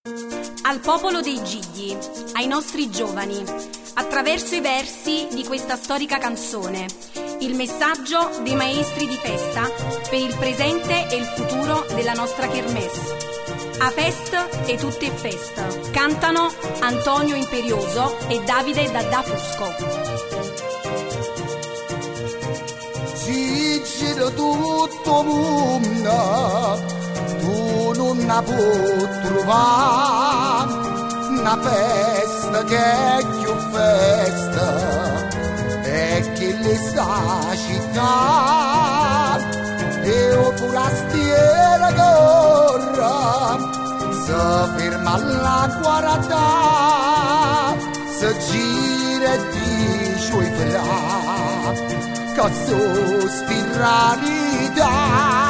Al popolo dei Gigli, ai nostri giovani, attraverso i versi di questa storica canzone, il messaggio dei maestri di festa per il presente e il futuro della nostra kermesse. A fest e tutte festa, cantano Antonio Imperioso e Davide Dadda Fusco. Si gira tutto mondo, tu non la puoi trovare, una festa che è più festa, e che le sta città, e o forastiera corra, si ferma alla guarda, si gira e dice oi fra, che sospiralità.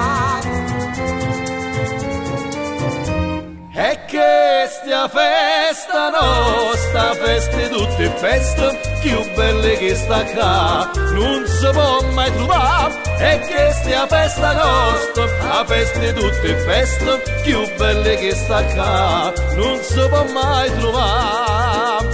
E che stia festa nostra, feste tutte feste, più belle che sta qua, non si può mai trovare. E che stia festa nostra, a feste tutte feste, più belle che sta qua, non si può mai trovare.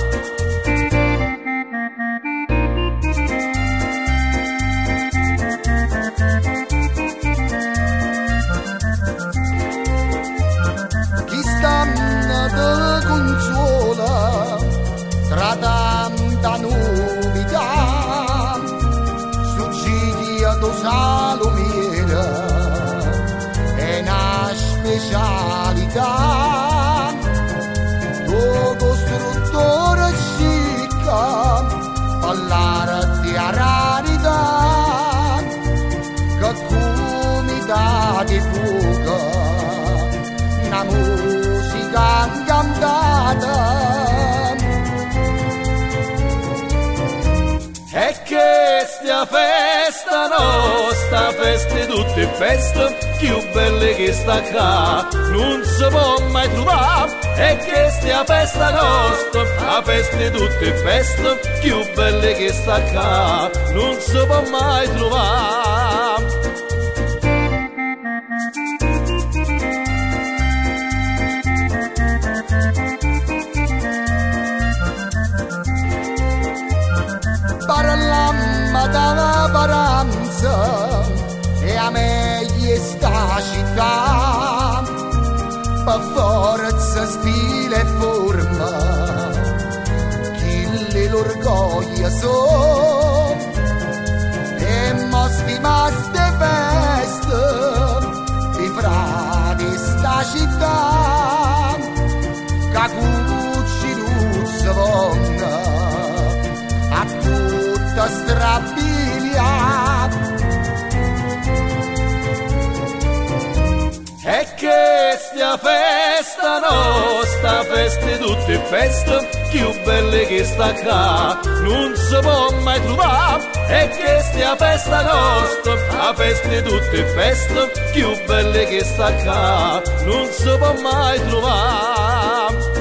Te consola tra tanta novità, succidi a Salomera è una specialità, tuo costruttore scicca parlare di rarità, che comunità di fuga una musica cantata. E che stia festa nostra, feste tutte feste, più belle che sta qua, non si può mai trovare. E che stia festa nostra, a feste tutte feste, più belle che sta qua, non si può mai trovare. Parlamma dalla paranza e a me sta città, per forza, stile e forma, chi l'orgoglio so, e mostri maste feste, di frati sta città, cacucci luzza vonda, a tutta strabilia. E che stia festa nostra, feste tutte feste, più belle che sta qua, non si può mai trovare. E che stia festa nostra, a feste tutte feste, più belle che sta qua, non si può mai trovare.